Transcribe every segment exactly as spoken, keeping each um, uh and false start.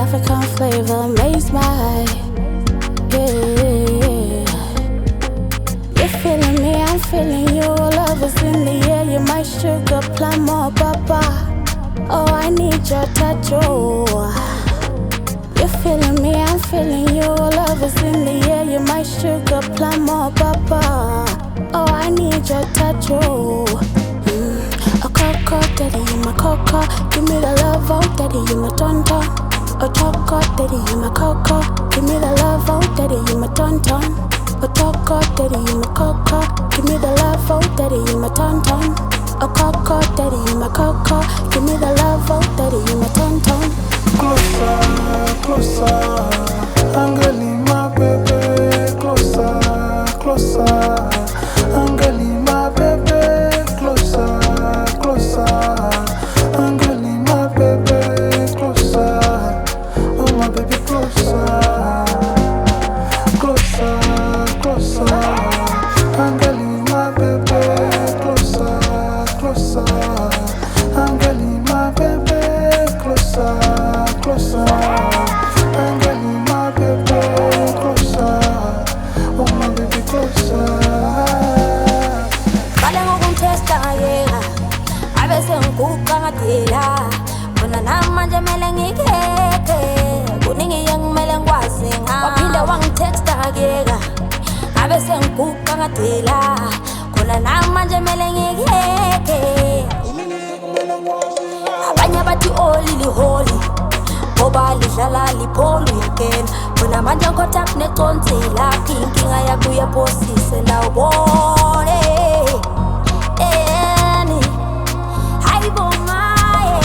African flavor makes my eye. Yeah. You're feeling me, I'm feeling you. Love is in the air, you're my sugar plum, oh papa. Oh, I need your touch, oh. You're feeling me, I'm feeling you. Love is in the air, you're my sugar plum, oh papa. Oh, I need your touch, oh. Mm. A cocoa, daddy, you my cocoa. Give me the love, oh, daddy, you my tonton. A choco, daddy, you my cocoa. Give me the love, oh, daddy, you my tonton. A choco, daddy, you my cocoa. Give me the love, oh, daddy, you my tonton. A cocoa, daddy, you my cocoa. Give me the love, oh, daddy, you my tonton. Closer, closer, Angeli, my baby. Closer, closer, Angeli, my baby. Closer, closer, Angeli, my baby. Closer, oh my baby, closer, closer, closer, Angeli, my baby. Closer, closer, Angeli, my baby. Closer, closer, Angeli, my baby. Closer, oh my baby, closer. Kale ngokungitesta ngayeka abe sengiguqa ngadila bona namanje mele ngikhekhe kuningi engimele ngikwazi ngawe waphinde wangitexta ngayeka abe sengiguqa ngadila khona namanje mele ngikhekhe abanye bathi olili holy ngoba lidlala lipholo yekena bona manje ngikhothak neconzela inkinga yakho uyaphosise ndawubone eni hayibongaye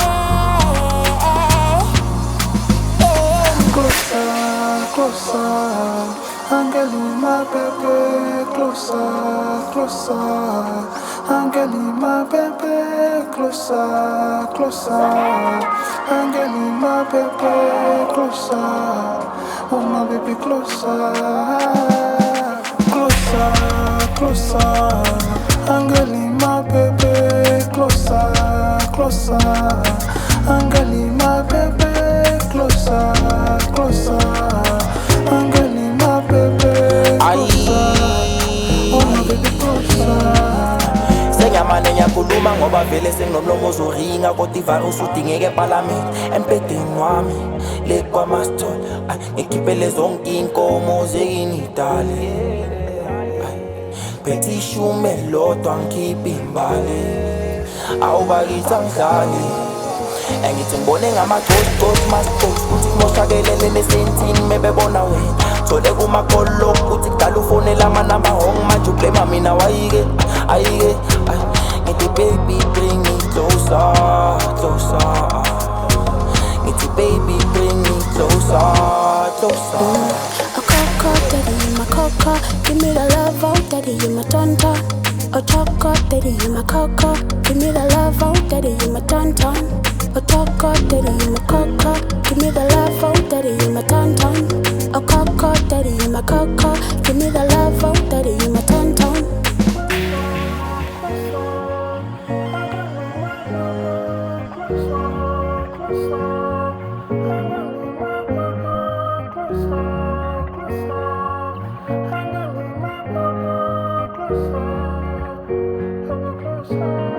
Closer, closer, Angeli, my baby. Closer, closer, Angeli, my baby. Closer, closer, Angeli, my baby. Closer, oh my baby, closer. Closer, closer, Angeli, my baby. Closer, closer, Angeli, my baby. Closer, closer, Angeli, my baby. Closer, oh my baby, closer. Senyamane ngiyakhuluma ngoba vele senginomlomo uzoringa kodwa ivirus udingeke eParliament empedeni wami le kwamasithole ngikhiphele zonke inkomo zekinidale phethe ishume lodwa ngikhiphe imbali awubakitha ngihlale engithi ngibone ngama-ghost mas-ghost kuthi kumoshakelele nesentini mebebona wena thole kumakolo kuthi kudala ufonela amanamba hong manje ublema mina wayike ayike ngithi baby bring me closer closer ngithi baby bring me closer closer a cocoa, daddy, you my cocoa. Give me the love, oh, daddy, you my tonton. A choco, daddy, you my cocoa. Give me the love, oh, daddy, you my tonton. A choco, daddy, you my cocoa. Give me the love, oh, daddy, you my tonton. A cocoa, daddy, you my cocoa. Give me the love, oh, daddy, you my tonton. Closer.